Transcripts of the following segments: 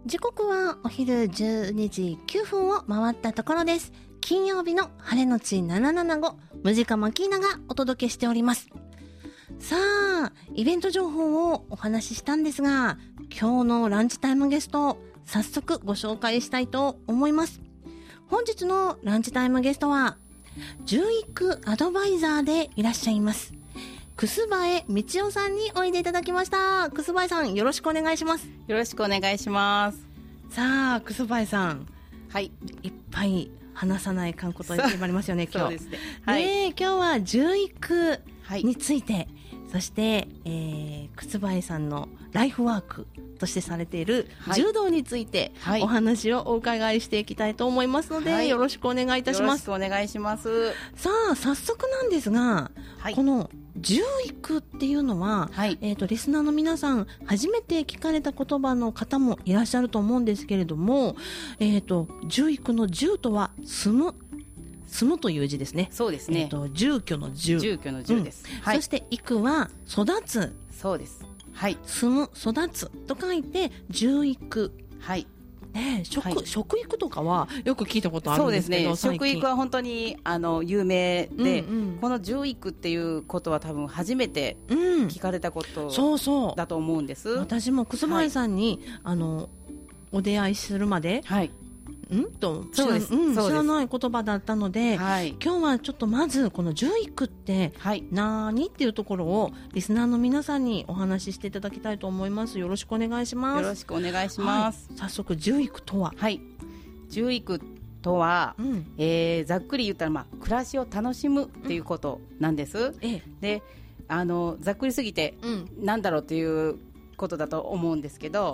時刻はお昼12時9分を回ったところです。金曜日の晴れのち775、ムジカマキーナがお届けしております。さあ、イベント情報をお話ししたんですが、今日のランチタイムゲストを早速ご紹介したいと思います。本日のランチタイムゲストは、獣育アドバイザーでいらっしゃいます。楠葉道夫さんにおいでいただきました。楠葉さん、よろしくお願いします。 よろしくお願いします。 さあ、楠葉さん。 はい。 いっぱい話さないかんことがありますよね、今日。 そうですね。はい。 今日は獣育について、はい、そして、楠葉さんのライフワークとしてされている柔道について、はい、お話をお伺いしていきたいと思いますので、はい、よろしくお願いいたします。 よろしくお願いします。 さあ、早速なんですが、はい、この獣育っていうのは、はい、リスナーの皆さん初めて聞かれた言葉の方もいらっしゃると思うんですけれども、獣育の獣とは住むという字ですね。 そうですね。 住居の住。 住居の住です。 はい、そして育は育つ。 そうです。はい。 住む、育つと書いて獣育。 はい。 食育とかはよく聞いたことあるんですけど、 そうですね。食育は本当に有名で、この獣育っていうことは多分初めて聞かれたことだと思うんです。 私も楠葉さんに、お出会いするまで、知らない言葉だったので、今日はちょっとまずこの獣育って何っていうところをリスナーの皆さんにお話ししていただきたいと思います。よろしくお願いします。 よろしくお願いします。 早速、獣育とは？ はい。獣育とは、ざっくり言ったら、暮らしを楽しむっていうことなんです。で、ざっくりすぎて、なんだろうっていうことだと思うんですけど、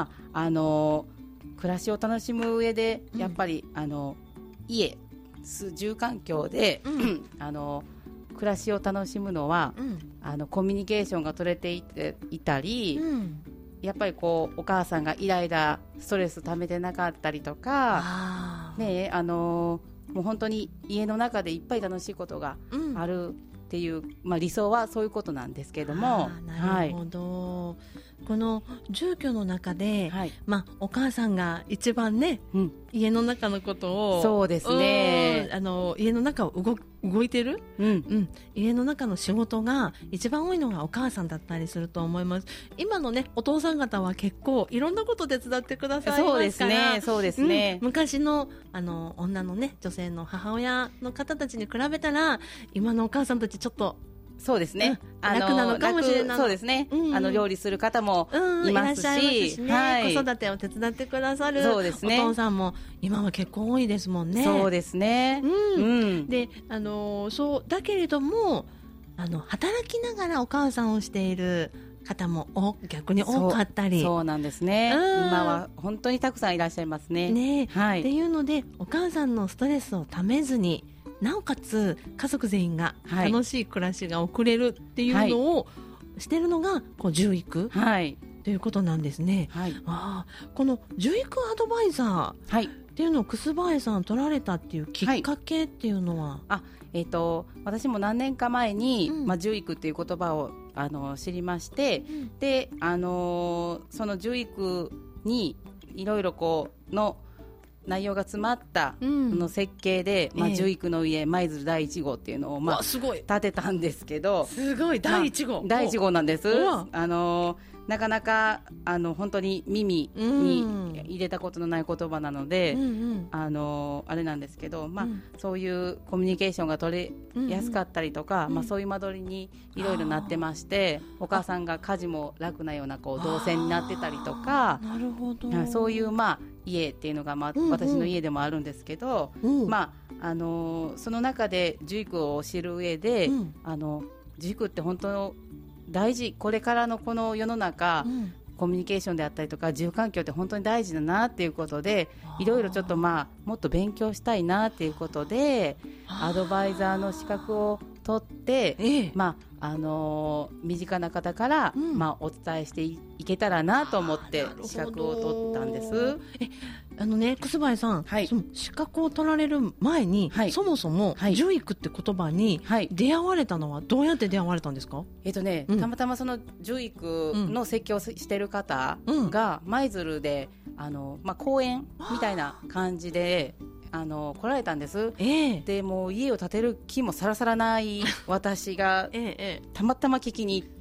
暮らしを楽しむ上でやっぱり、住環境で、暮らしを楽しむのは、コミュニケーションが取れていたり、やっぱりお母さんがイライラストレス溜めてなかったりとか、もう本当に家の中でいっぱい楽しいことがあるっていう、理想はそういうことなんですけれども。 なるほど。この住居の中で、お母さんが一番ね、家の中のことを、 そうですね、 家の中を動いてる、家の中の仕事が一番多いのがお母さんだったりすると思います。今のね、お父さん方は結構いろんなこと手伝ってくださいますから。 そうですね。 昔の女のね、女性の母親の方たちに比べたら、今のお母さんたちちょっとそうですね。 楽なのかもしれない。 そうですね。料理する方もいますし、 子育てを手伝ってくださるお父さんも今は結構多いですもんね。 そうですね。 で、そうだけれども、働きながらお母さんをしている方も逆に多かったり。 そうなんですね。今は本当にたくさんいらっしゃいますね。 っていうので、お母さんのストレスをためずに、なおかつ家族全員が楽しい暮らしが送れるっていうのをしてるのが獣育ということなんですね。この獣育アドバイザーっていうのを楠葉さん取られたっていうきっかけっていうのは？ 私も何年か前に、獣育っていう言葉を知りまして、で、その獣育にいろいろの内容が詰まったの設計で、獣育の家舞鶴第1号っていうのを建てたんですけど、 すごい第1号、 第1号なんです。なかなか本当に耳に入れたことのない言葉なので、あれなんですけど、そういうコミュニケーションが取れやすかったりとか、そういう間取りにいろいろなってまして、お母さんが家事も楽なような動線になってたりとか、 なるほど、 そういう家っていうのが、私の家でもあるんですけど、その中で獣育を知る上で、獣育って本当大事、これからのこの世の中、コミュニケーションであったりとか住環境って本当に大事だなっていうことで、いろいろちょっともっと勉強したいなっていうことで、アドバイザーの資格を取って、身近な方から、お伝えしていけたらなと思って資格を取ったんです。 楠葉さん、その資格を取られる前に、そもそも獣育って言葉に出会われたのはどうやって出会われたんですか？ たまたまその獣育の設計をしている方が舞鶴で公園みたいな感じで来られたんです、でもう家を建てる気もさらさらない私が、たまたま聞きに行って、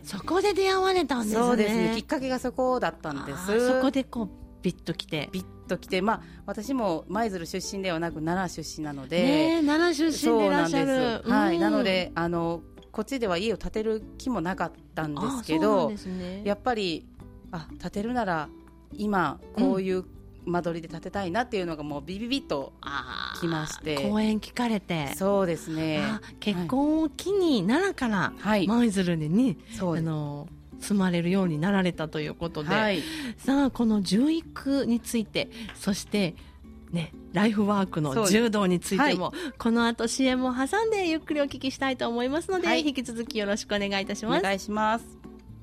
そこで出会われたんですね。 そうですね、きっかけがそこだったんです。 そこでこうビッと来て、 私も舞鶴出身ではなく奈良出身なので、 奈良出身でいらっしゃる。 なのでこっちでは家を建てる気もなかったんですけど、やっぱり建てるなら今こういう間取りで建てたいなっていうのがもうビビビッときまして、 講演聞かれて、 そうですね、 結婚を機に奈良から舞鶴でね、住まれるようになられたということで、さあこの獣育について、そしてね、ライフワークの柔道についても、この後 CM を挟んでゆっくりお聞きしたいと思いますので、引き続きよろしくお願いいたします。 お願いします。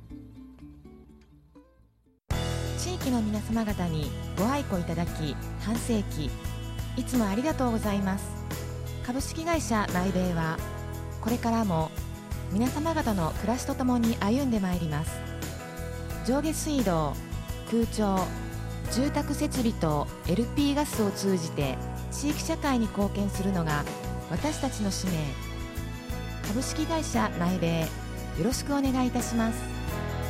地域の皆様方にご愛顧いただき半世紀いつもありがとうございます。株式会社マイベイはこれからも皆様方の暮らしとともに歩んでまいります。上下水道、空調、住宅設備と LP ガスを通じて地域社会に貢献するのが私たちの使命。株式会社マイベイ、よろしくお願いいたします。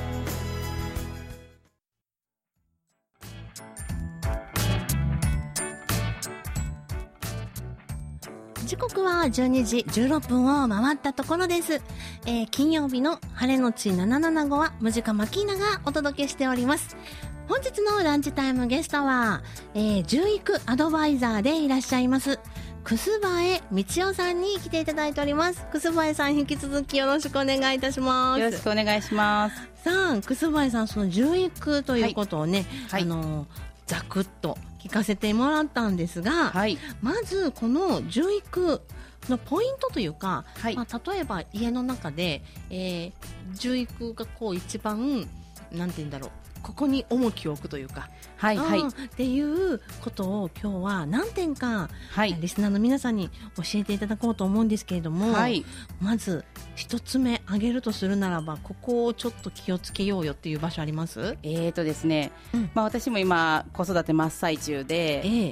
時刻は12時16分を回ったところです。金曜日の晴れのち775はムジカマキーナがお届けしております。本日のランチタイムゲストは、獣育アドバイザーでいらっしゃいます楠葉道夫さんに来ていただいております。楠葉さん、引き続きよろしくお願いいたします。 よろしくお願いします。 さあ楠葉さん、その獣育ということをね、ざくっと聞かせてもらったんですが、まずこの獣育のポイントというか、例えば家の中で、獣育がこう一番なんて言うんだろう、ここに重きを置くというか、っていうことを今日は何点か、リスナーの皆さんに教えていただこうと思うんですけれども、まず一つ目挙げるとするならば、ここをちょっと気をつけようよっていう場所あります？ ですね、私も今子育て真っ最中で、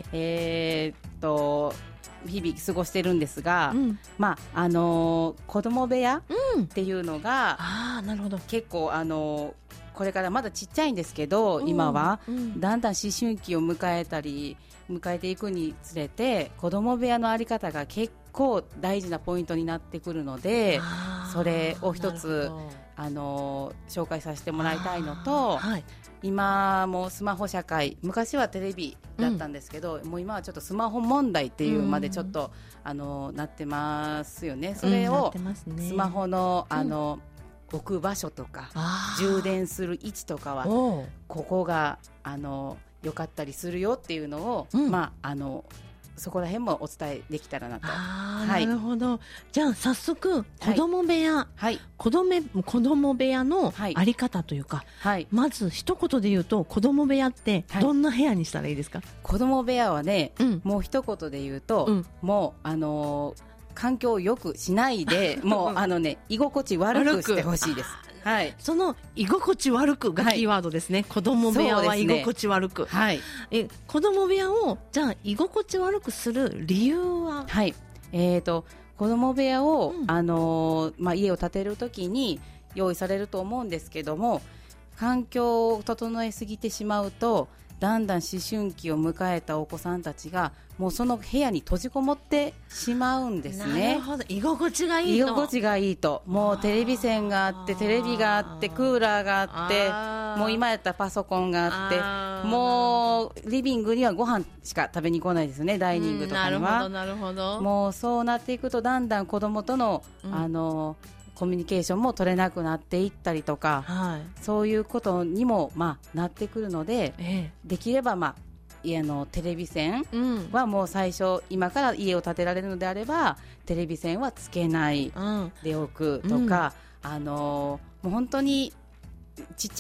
日々過ごしてるんですが、子供部屋っていうのが、結構これからまだちっちゃいんですけど、今はだんだん思春期を迎えていくにつれて、子供部屋のあり方が結構大事なポイントになってくるので、それを一つ紹介させてもらいたいのと、今もスマホ社会、昔はテレビだったんですけど、もう今はちょっとスマホ問題っていうまでちょっと、なってますよね。それをスマホの置く場所とか充電する位置とかはここが良かったりするよっていうのを、そこら辺もお伝えできたらなと。 なるほど。じゃあ早速子供部屋、子供部屋のあり方というか、まず一言で言うと子供部屋ってどんな部屋にしたらいいですか？ 子供部屋はね、もう一言で言うと、もう環境を良くしないで、もう居心地悪くしてほしいです。 その居心地悪くがキーワードですね。子供部屋は居心地悪く。子供部屋をじゃあ居心地悪くする理由は？ 子供部屋を、家を建てるときに用意されると思うんですけども、環境を整えすぎてしまうと、だんだん思春期を迎えたお子さんたちがもうその部屋に閉じこもってしまうんですね。 なるほど、居心地がいいと。 居心地がいいと、もうテレビ線があって、テレビがあって、クーラーがあって、もう今やったらパソコンがあって、もうリビングにはご飯しか食べに来ないですね、ダイニングとかには。 なるほど。 もうそうなっていくと、だんだん子供との、コミュニケーションも取れなくなっていったりとか、そういうことにも、なってくるので、できれば、家のテレビ線はもう最初、今から家を建てられるのであればテレビ線はつけないでおくとか、もう本当にちっちゃい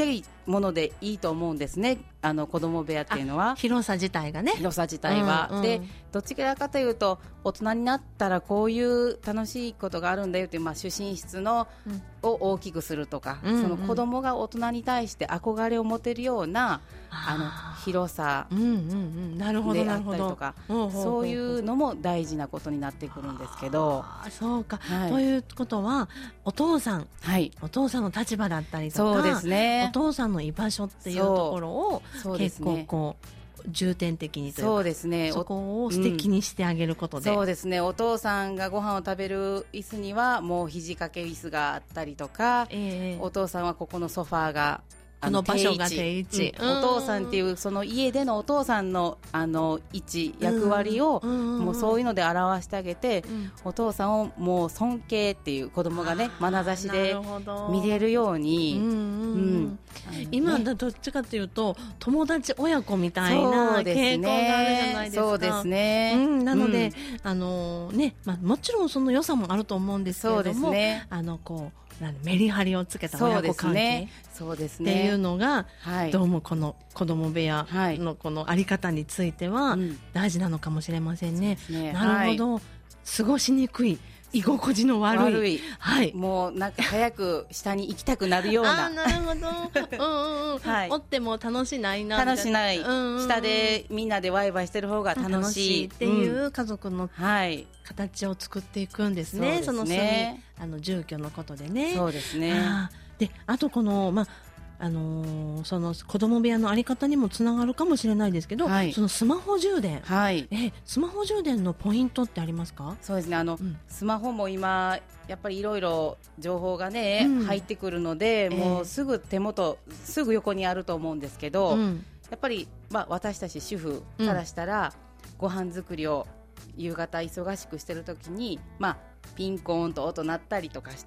ものでいいと思うんですね、子供部屋っていうのは。 広さ自体がね。 広さ自体は、でどっちかというと大人になったらこういう楽しいことがあるんだよっていう、主寝室の、を大きくするとか、その子供が大人に対して憧れを持てるような広さなるほどであったりとか、そういうのも大事なことになってくるんですけど。 そうか、ということはお父さんの立場だったりとか、 そうですね、 お父さんの居場所っていうところを結構こう重点的にというか、 そうですね、 そこを素敵にしてあげることで、 そうですね、お父さんがご飯を食べる椅子にはもう肘掛け椅子があったりとか、お父さんはここのソファーがこの場所が定位置、 お父さんっていうその家でのお父さんの位置役割をもうそういうので表してあげて、お父さんをもう尊敬っていう子供がね眼差しで見れるように、 今どっちかというと友達親子みたいな傾向があるじゃないですか。 そうですね、 なので、もちろんその良さもあると思うんですけれども、こうメリハリをつけた親子関係っていうのが、どうもこの子供部屋のこのあり方については大事なのかもしれませんね。なるほど、過ごしにくい、居心地の悪い、 もうなんか早く下に行きたくなるようななるほどおっても楽しないな、 楽しない、下でみんなでワイワイしてる方が楽しいっていう家族の形を作っていくんですね。その住居のことでね。 そうですね。 で、あとこのその子供部屋のあり方にもつながるかもしれないですけど、そのスマホ充電、スマホ充電のポイントってありますか？ そうですね、スマホも今やっぱりいろいろ情報がね、入ってくるので、もうすぐ手元、すぐ横にあると思うんですけど、やっぱり、私たち主婦からしたら、ご飯作りを夕方忙しくしてる時に、ピンコーンと音鳴ったりとかして、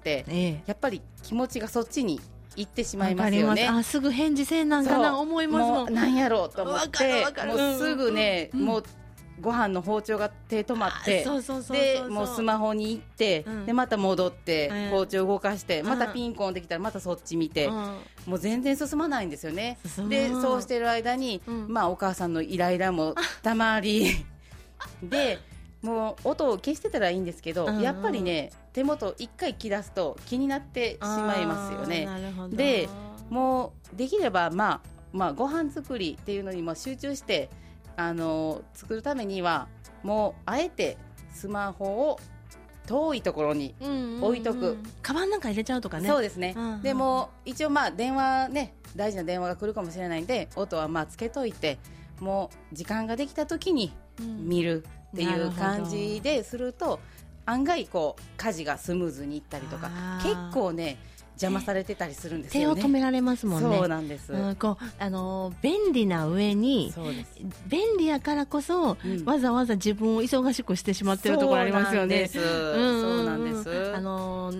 やっぱり気持ちがそっちに行ってしまいますよね。 すぐ返事せんなんかな思いますもん。 なんやろうと思って、もうすぐね、もうご飯の包丁が手止まって、でもうスマホに行って、でまた戻って包丁動かして、またピンコンできたらまたそっち見て、もう全然進まないんですよね。でそうしてる間に、お母さんのイライラもたまりでもう音を消してたらいいんですけど、やっぱりね手元一回切らすと気になってしまいますよね。でもうできればご飯作りっていうのにも集中して作るためにはもうあえてスマホを遠いところに置いとく、 カバンなんか入れちゃうとかね。 そうですね、でも一応電話ね、大事な電話が来るかもしれないんで音はつけといて、もう時間ができた時に見るっていう感じですると、案外こう家事がスムーズにいったりとか、結構ね邪魔されてたりするんですよね。 手を止められますもんね。 そうなんです。 便利な上に、便利やからこそ、わざわざ自分を忙しくしてしまってるところありますよね。 そうなんです。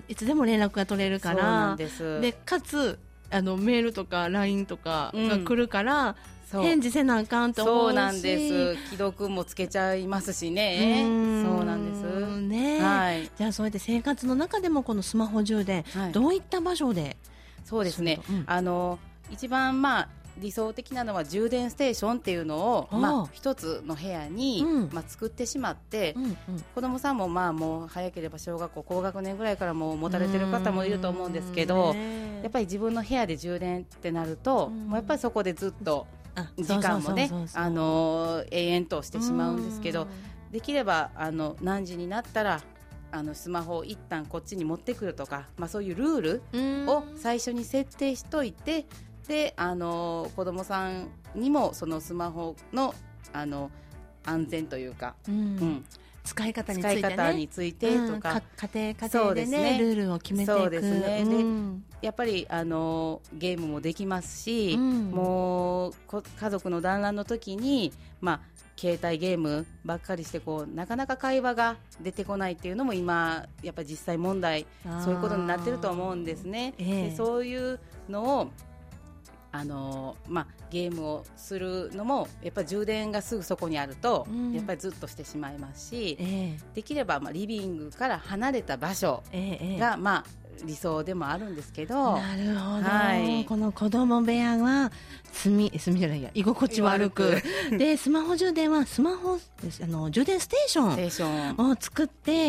いつでも連絡が取れるから、 そうなんです。 でかつメールとか LINE とかが来るから、返事せなあかんと思うし、 そうなんです。既読もつけちゃいますしね。そうなんですね。 じゃあそうやって生活の中でもこのスマホ充電、どういった場所で？ そうですね、一番理想的なのは充電ステーションっていうのを一つの部屋に作ってしまって、子どもさんももう早ければ小学校高学年ぐらいからもう持たれてる方もいると思うんですけど、やっぱり自分の部屋で充電ってなると、もうやっぱりそこでずっと時間もね永遠としてしまうんですけど、できれば何時になったらスマホを一旦こっちに持ってくるとか、そういうルールを最初に設定しといて、で子どもさんにもそのスマホの安全というか、 使い方についてとか、家庭でねルールを決めていく。 そうですね。でやっぱりゲームもできますし、もう家族の団らんの時に携帯ゲームばっかりしてなかなか会話が出てこないっていうのも今やっぱり実際問題、そういうことになってると思うんですね。でそういうのをゲームをするのもやっぱり充電がすぐそこにあると、やっぱりずっとしてしまいますし、できればリビングから離れた場所が、 理想でもあるんですけど。 なるほど、 はい、 この子供部屋は住じゃないや、居心地悪くでスマホ充電はスマホ充電ステーションを作って、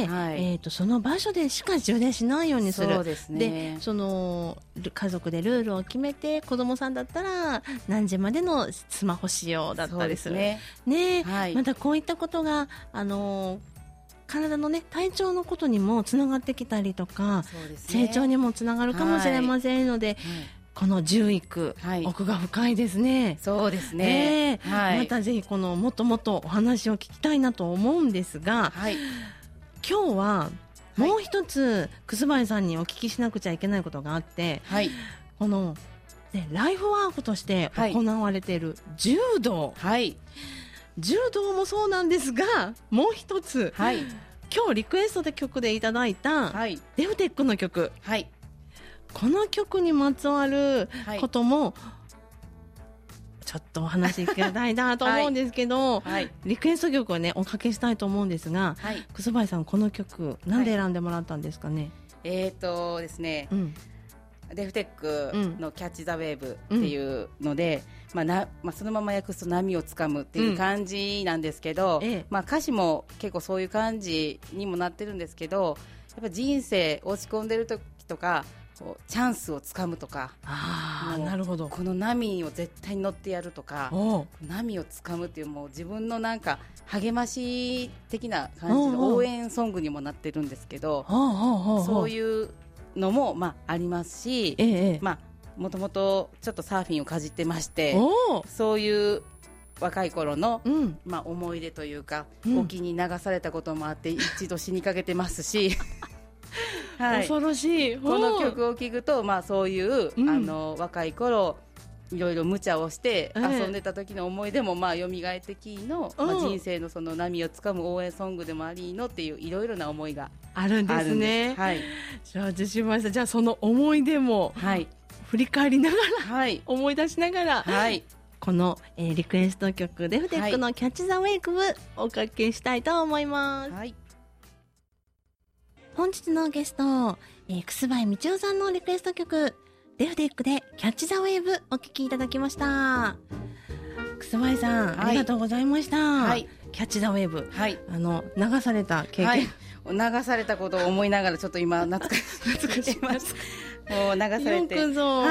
はい、その場所でしか充電しないようにする。 そうですね。 でその家族でルールを決めて、子供さんだったら何時までのスマホ使用だったりする。ね、はい、またこういったことが体のね、体調のことにもつながってきたりとか、そうですね、成長にもつながるかもしれませんので、はい、この獣育、はい、奥が深いですね。 そうですね、 はい、またぜひもっともっとお話を聞きたいなと思うんですが、はい、今日はもう一つ、楠林さんにお聞きしなくちゃいけないことがあって、はい、この、ね、ライフワークとして行われている柔道、はい、柔道もそうなんですが、もう一つ、はい、今日リクエストで曲でいただいた、はい、デフテックの曲、はい、この曲にまつわることも、ちょっとお話ししたいなと思うんですけど、はい、リクエスト曲をねおかけしたいと思うんですが、はい、楠林さん、この曲なんで選んでもらったんですかね。 ですね、デフテックのキャッチザウェーブっていうので、そのまま訳すと波をつかむっていう感じなんですけど、歌詞も結構そういう感じにもなってるんですけど、やっぱ人生落ち込んでる時とかチャンスをつかむとか、 なるほど、 この波を絶対に乗ってやるとか、波をつかむっていう、もう自分のなんか励まし的な感じの応援ソングにもなってるんですけど、そういうのもありますし、もともとちょっとサーフィンをかじってまして、そういう若い頃の、思い出というか、沖に流されたこともあって一度死にかけてますしはい、 恐ろしい。 この曲を聴くと、そういう、若い頃いろいろ無茶をして遊んでた時の思い出も蘇ってきの、人生のその波をつかむ応援ソングでもありのっていういろいろな思いがあるんですね。はい、承知しました。じゃあその思い出も、振り返りながら、思い出しながら、この、リクエスト曲デフテックのキャッチザウェイクブおかけしたいと思います。本日のゲスト、楠林道夫さんのリクエスト曲デフテックでキャッチザウェーブお聴きいただきました。楠林さん、ありがとうございました。キャッチザウェーブ、流された経験、 流されたことを思いながらちょっと今懐かしいますもう流されて、よくぞ、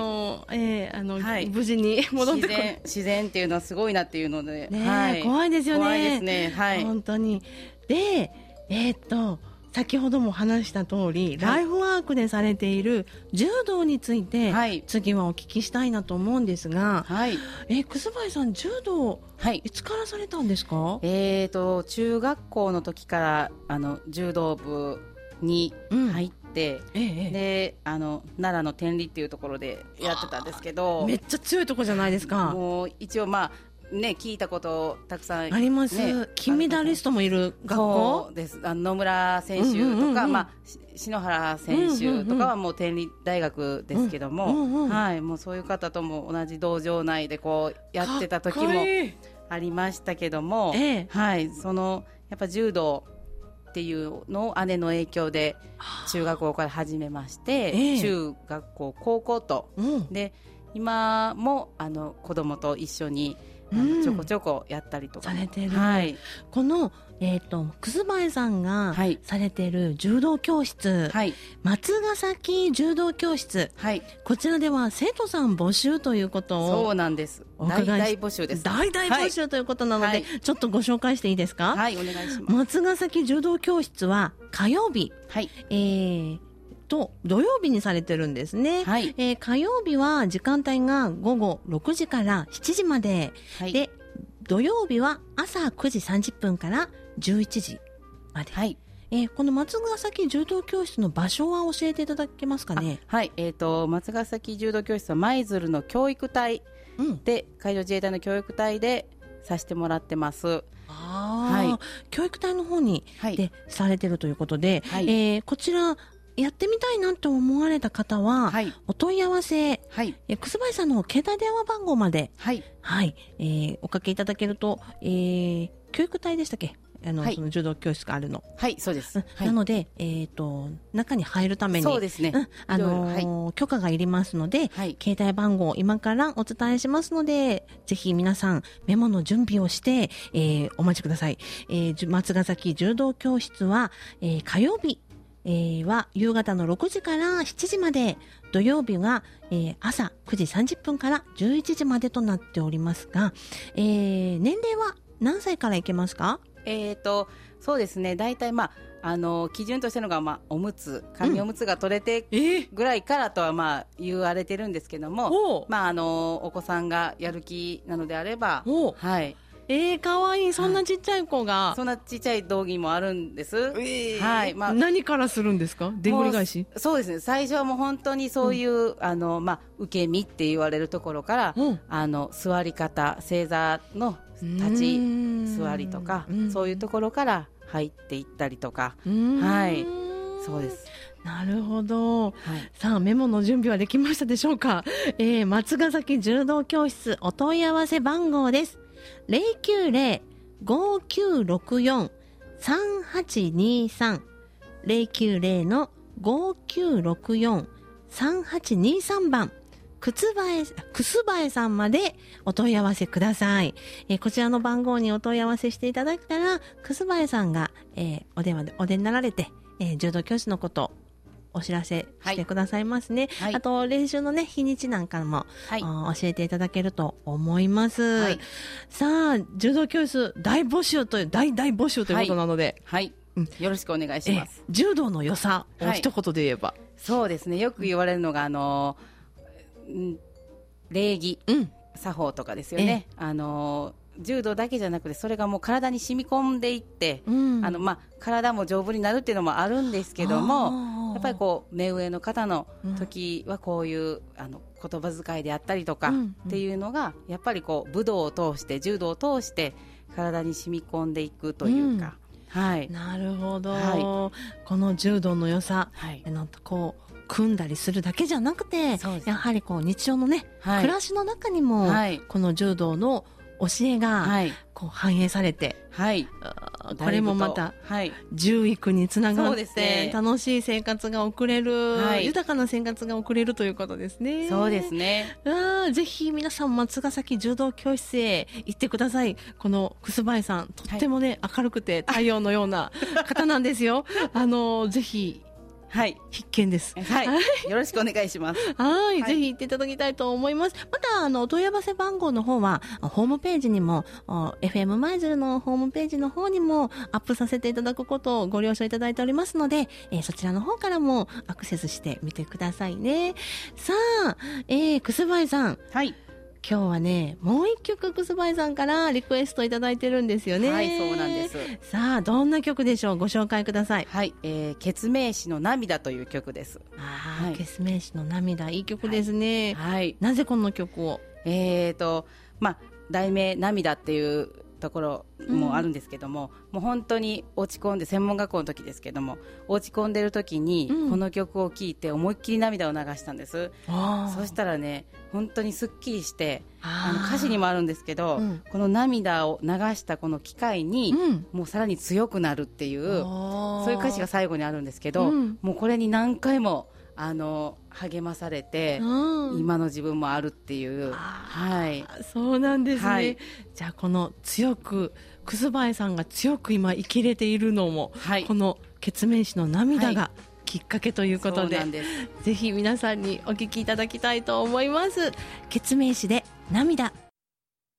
無事に戻ってくる自然っていうのはすごいなっていうので、 怖いですよね。 怖いですね、 本当に。で、先ほども話した通り、ライフワークでされている柔道について、次はお聞きしたいなと思うんですが、楠林さん、柔道、いつからされたんですか？ 中学校の時から柔道部に入って、で奈良の天理っていうところでやってたんですけど、 めっちゃ強いとこじゃないですか。 もう一応聞いたことたくさん、 あります、金メダリストもいる学校そうです。野村選手とか、篠原選手とかはもう天理大学ですけども、もうそういう方とも同じ道場内でこうやってた時もありましたけども、そのやっぱ柔道っていうのを姉の影響で中学校から始めまして、中学校高校と、で今も子供と一緒にちょこちょこやったりとかされてる、この、楠林さんがされている柔道教室、松ヶ崎柔道教室、こちらでは生徒さん募集ということを、 そうなんです、大募集です。 大募集ということなので、ちょっとご紹介していいですか？ お願いします。 松ヶ崎柔道教室は火曜日、土曜日にされてるんですね。火曜日は時間帯が午後6時から7時まで、で土曜日は朝9時30分から11時まで、この松ヶ崎柔道教室の場所は教えていただけますかね？ 松ヶ崎柔道教室は舞鶴の教育隊で、海上自衛隊の教育隊でさせてもらってます。 教育隊の方に、でされてるということで、こちらやってみたいなと思われた方は、お問い合わせ、楠林さんの携帯電話番号まで、おかけいただけると、教育隊でしたっけ？ はい、 その柔道教室があるの。 はい、そうです。はい、 なので、中に入るために、 そうですね。 許可がいりますので、はい、携帯番号を今からお伝えしますので、ぜひ皆さんメモの準備をして、お待ちください。松ヶ崎柔道教室は、火曜日、は夕方の6時から7時まで、土曜日が、朝9時30分から11時までとなっておりますが、年齢は何歳からいけますか？ そうですね、大体基準としてのが、おむつ、紙おむつが取れてぐらいからとは言われてるんですけども、お子さんがやる気なのであれば、はい。 かわいい。そんなちっちゃい子が、 そんなちっちゃい道着もあるんです。 はい。何からするんですか？でんぐり返し？ そうですね。最初はもう本当にそういう、受け身って言われるところから、座り方、正座の立ち座りとか、そういうところから入っていったりとか、はい。そうです。 なるほど。さあ、メモの準備はできましたでしょうか？松ヶ崎柔道教室お問い合わせ番号です。090-5964-3823 090-5964-3823番くすばえさんまでお問い合わせください。こちらの番号にお問い合わせしていただいたら、くすばえさんが、お電話でお出になられて、柔道教室のことお知らせしてくださいますね。はい、あと練習のね、日にちなんかも、はい、教えていただけると思います。はい、さあ、柔道教室大募集という大募集ということなので、 はい、よろしくお願いします。 柔道の良さを一言で言えば、 そうですね。よく言われるのが礼儀、作法とかですよね。柔道だけじゃなくて、それがもう体に染み込んでいって、体も丈夫になるっていうのもあるんですけども、やっぱり目上の方の時はこういう言葉遣いであったりとかっていうのが、やっぱり武道を通して、柔道を通して体に染み込んでいくというか、はい。 なるほど。この柔道の良さ、組んだりするだけじゃなくて、やはり日常のね、暮らしの中にも、この柔道の教えが反映されて、これもまた柔育につながって楽しい生活が送れる、豊かな生活が送れるということですね。 そうですね。 ぜひ皆さん松ヶ崎柔道教室へ行ってください。このくすばえさん、とってもね、明るくて太陽のような方なんですよ。ぜひ必見です。 よろしくお願いします。 ぜひ行っていただきたいと思います。また、お問い合わせ番号の方は、ホームページにも、FM 舞鶴のホームページの方にもアップさせていただくことをご了承いただいておりますので、そちらの方からもアクセスしてみてくださいね。さあ、くすばえさん。今日はね、もう一曲くすばえさんからリクエストいただいてるんですよね。 はい、そうなんです。 さあ、どんな曲でしょう？ご紹介ください。 はい、ケ名詞の涙という曲です。 ケ名詞の涙、いい曲ですね。なぜこの曲を？ 題名涙っていうところもあるんですけども、もう本当に落ち込んで、専門学校の時ですけども、落ち込んでる時にこの曲を聴いて思いっきり涙を流したんです。そしたらね、本当にすっきりして、歌詞にもあるんですけど、この涙を流したこの機会に、もうさらに強くなるっていう、そういう歌詞が最後にあるんですけど、もうこれに何回も励まされて、今の自分もあるっていう。 そうなんですね。じゃあこの強く、くすばえさんが強く今生きれているのも、このケ名詞の涙がきっかけということで、ぜひ皆さんにお聞きいただきたいと思います。ケ名詞で涙。